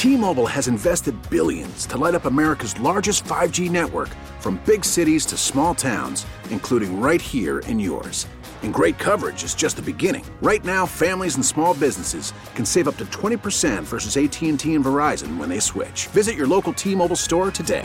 T-Mobile has invested billions to light up America's largest 5G network, from big cities to small towns, including right here in yours. And great coverage is just the beginning. Right now, families and small businesses can save up to 20% versus AT&T and Verizon when they switch. Visit your local T-Mobile store today.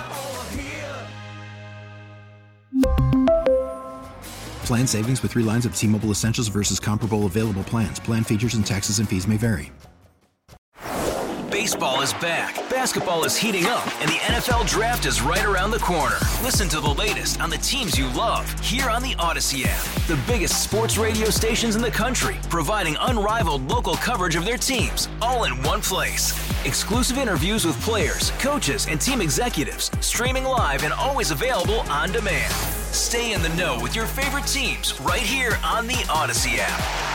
Plan savings with 3 lines of T-Mobile Essentials versus comparable available plans. Plan features and taxes and fees may vary. Baseball is back, basketball is heating up, and the NFL Draft is right around the corner. Listen to the latest on the teams you love here on the Odyssey app. The biggest sports radio stations in the country, providing unrivaled local coverage of their teams, all in one place. Exclusive interviews with players, coaches, and team executives, streaming live and always available on demand. Stay in the know with your favorite teams right here on the Odyssey app.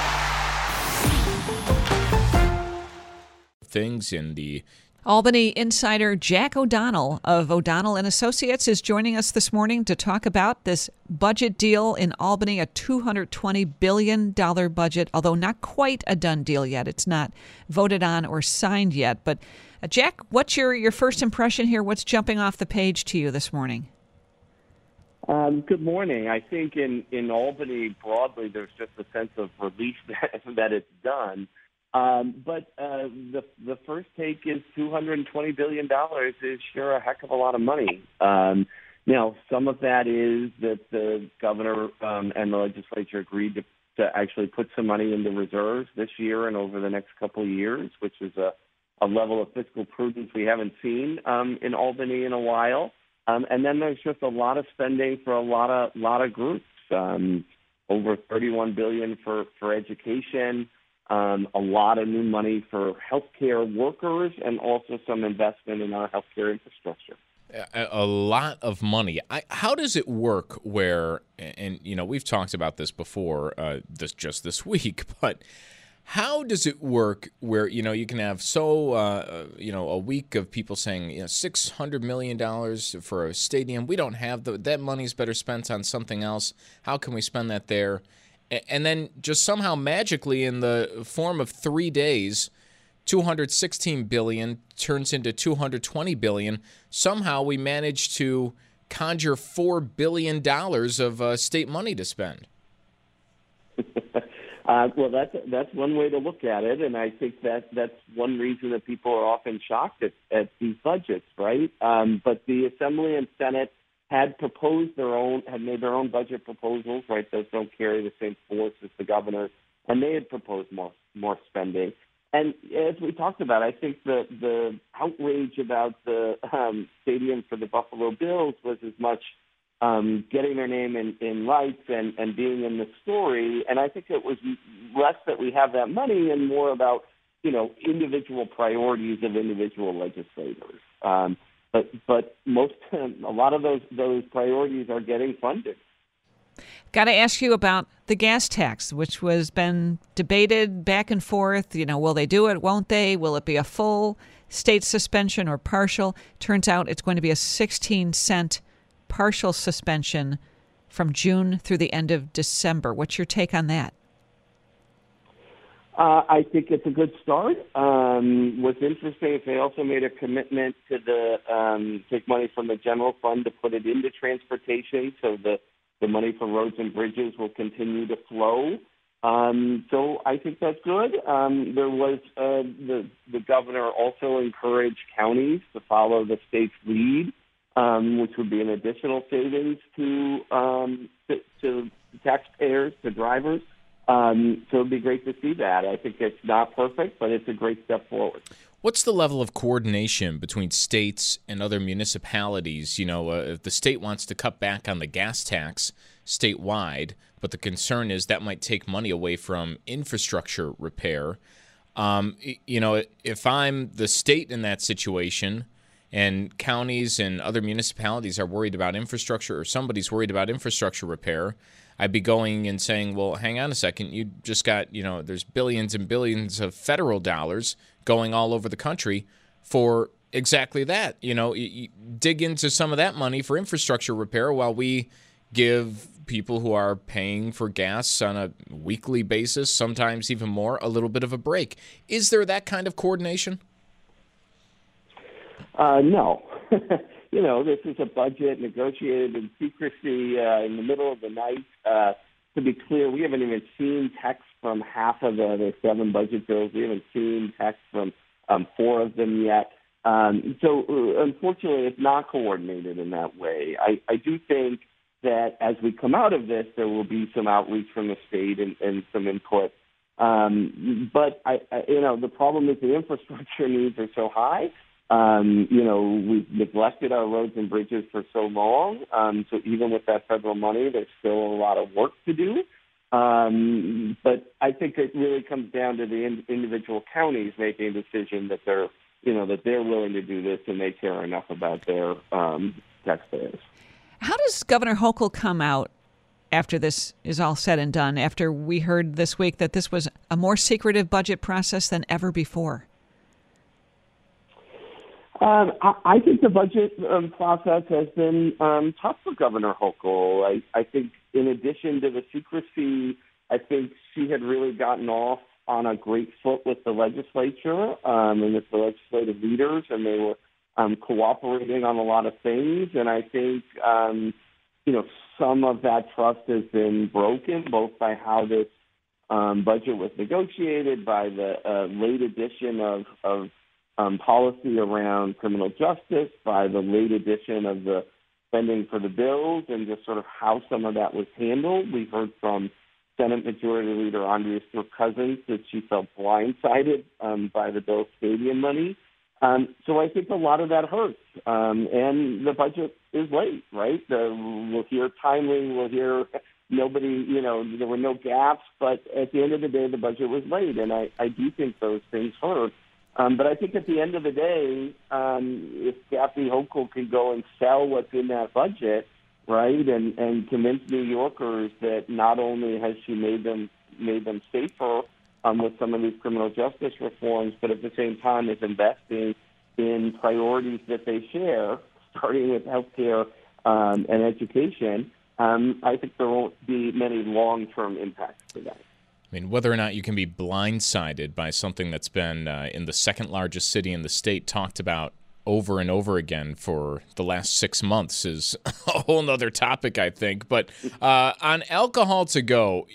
Things in the Albany insider Jack O'Donnell of O'Donnell and Associates is joining us this morning to talk about this budget deal in Albany, a $220 billion budget, although not quite a done deal yet. It's not voted on or signed yet. But Jack, what's your first impression here? What's jumping off the page to you this morning? Good morning. I think in Albany broadly, there's just a sense of relief that it's done. But the first take is $220 billion is sure a heck of a lot of money. Now, some of that is that the governor and the legislature agreed to actually put some money into reserves this year and over the next couple of years, which is a level of fiscal prudence we haven't seen in Albany in a while. And then there's just a lot of spending for a lot of groups, over $31 billion for education. A lot of new money for healthcare workers and also some investment in our healthcare infrastructure. A lot of money. How does it work where, and we've talked about this before, this week, but how does it work where, you can have a week of people saying, $600 million for a stadium. We don't have that money's better spent on something else. How can we spend that there? And then just somehow magically in the form of 3 days, $216 billion turns into $220 billion. Somehow we managed to conjure $4 billion of state money to spend. Well, that's one way to look at it, and I think that's one reason that people are often shocked at these budgets, right? But the Assembly and Senate had made their own budget proposals, right? Those don't carry the same force as the governor's, and they had proposed more spending. And as we talked about, I think the outrage about the stadium for the Buffalo Bills was as much getting their name in lights and being in the story. And I think it was less that we have that money and more about, individual priorities of individual legislators. But a lot of those priorities are getting funded. Got to ask you about the gas tax, which was been debated back and forth. Will they do it? Won't they? Will it be a full state suspension or partial? Turns out it's going to be a 16-cent partial suspension from June through the end of December. What's your take on that? I think it's a good start. What's interesting is they also made a commitment to take money from the general fund to put it into transportation, so the money for roads and bridges will continue to flow. So I think that's good. There was the governor also encouraged counties to follow the state's lead, which would be an additional savings to taxpayers, to drivers. So it'd be great to see that. I think it's not perfect, but it's a great step forward. What's the level of coordination between states and other municipalities? If the state wants to cut back on the gas tax statewide, but the concern is that might take money away from infrastructure repair. If I'm the state in that situation and counties and other municipalities are worried about infrastructure, or somebody's worried about infrastructure repair, I'd be going and saying, well, hang on a second. You just got, there's billions and billions of federal dollars going all over the country for exactly that. You dig into some of that money for infrastructure repair while we give people who are paying for gas on a weekly basis, sometimes even more, a little bit of a break. Is there that kind of coordination? No. This is a budget negotiated in secrecy in the middle of the night. To be clear, we haven't even seen text from half of the 7 budget bills. We haven't seen text from 4 of them yet. So unfortunately, it's not coordinated in that way. I do think that as we come out of this, there will be some outreach from the state and some input. But the problem is the infrastructure needs are so high. We've neglected our roads and bridges for so long. So even with that federal money, there's still a lot of work to do. But I think it really comes down to the individual counties making a decision that they're willing to do this and they care enough about their taxpayers. How does Governor Hochul come out after this is all said and done, after we heard this week that this was a more secretive budget process than ever before? I think the budget process has been tough for Governor Hochul. I think in addition to the secrecy, I think she had really gotten off on a great foot with the legislature and with the legislative leaders, and they were cooperating on a lot of things. And I think, some of that trust has been broken, both by how this budget was negotiated, by the late addition of policy around criminal justice, by the late addition of the spending for the bills, and just sort of how some of that was handled. We heard from Senate Majority Leader Andrea Stewart-Cousins that she felt blindsided by the Bill Stadium money. So I think a lot of that hurts. And the budget is late, right? We'll hear timely, we'll hear nobody, there were no gaps, but at the end of the day, the budget was late. And I do think those things hurt. But I think at the end of the day, if Kathy Hochul can go and sell what's in that budget, right, and convince New Yorkers that not only has she made them safer with some of these criminal justice reforms, but at the same time is investing in priorities that they share, starting with healthcare and education, I think there won't be many long-term impacts to that. I mean, whether or not you can be blindsided by something that's been in the second largest city in the state talked about over and over again for the last 6 months is a whole nother topic, I think. But on alcohol to go,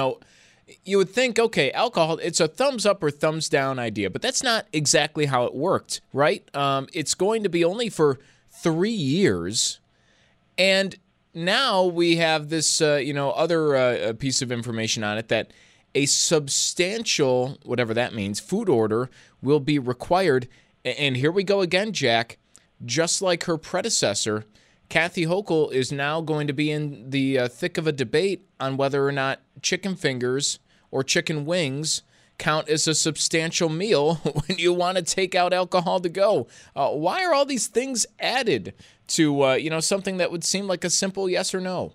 you would think, okay, alcohol, it's a thumbs up or thumbs down idea, but that's not exactly how it worked, right? It's going to be only for 3 years. And now we have this, other piece of information on it that a substantial, whatever that means, food order will be required. And here we go again, Jack. Just like her predecessor, Kathy Hochul is now going to be in the thick of a debate on whether or not chicken fingers or chicken wings count as a substantial meal when you want to take out alcohol to go. Why are all these things added to something that would seem like a simple yes or no?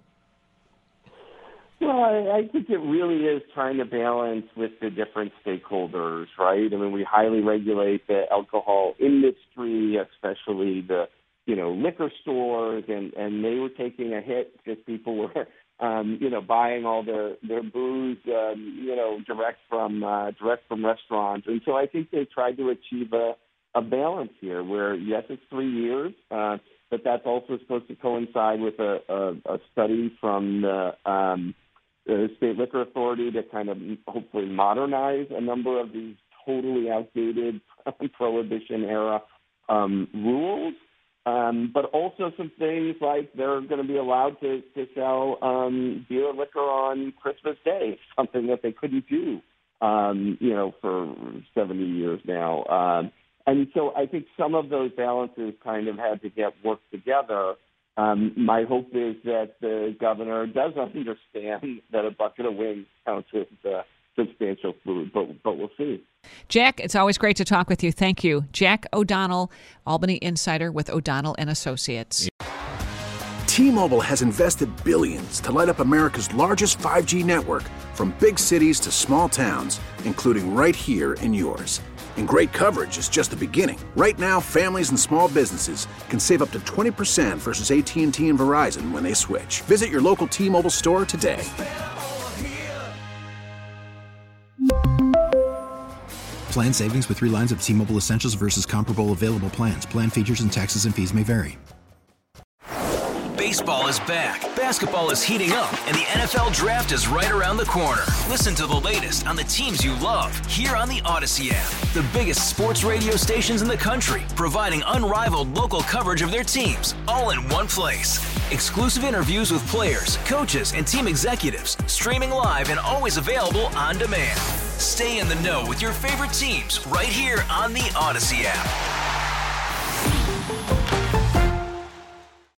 Well, I think it really is trying to balance with the different stakeholders, right? I mean, we highly regulate the alcohol industry, especially the, liquor stores, and they were taking a hit because people were, buying all their booze, direct from restaurants. And so I think they tried to achieve a balance here where, yes, it's 3 years, but that's also supposed to coincide with a study from the State Liquor Authority to kind of hopefully modernize a number of these totally outdated Prohibition-era rules, but also some things like they're going to be allowed to sell beer and liquor on Christmas Day, something that they couldn't do, for 70 years now. And so I think some of those balances kind of had to get worked together. My hope is that the governor does understand that a bucket of wings counts as substantial food, but we'll see. Jack, it's always great to talk with you. Thank you. Jack O'Donnell, Albany Insider with O'Donnell & Associates. T-Mobile has invested billions to light up America's largest 5G network, from big cities to small towns, including right here in yours. And great coverage is just the beginning. Right now, families and small businesses can save up to 20% versus AT&T and Verizon when they switch. Visit your local T-Mobile store today. Plan savings with 3 lines of T-Mobile Essentials versus comparable available plans. Plan features and taxes and fees may vary. Baseball is back, basketball is heating up, and the NFL Draft is right around the corner. Listen to the latest on the teams you love here on the Odyssey app. The biggest sports radio stations in the country, providing unrivaled local coverage of their teams, all in one place. Exclusive interviews with players, coaches, and team executives, streaming live and always available on demand. Stay in the know with your favorite teams right here on the Odyssey app.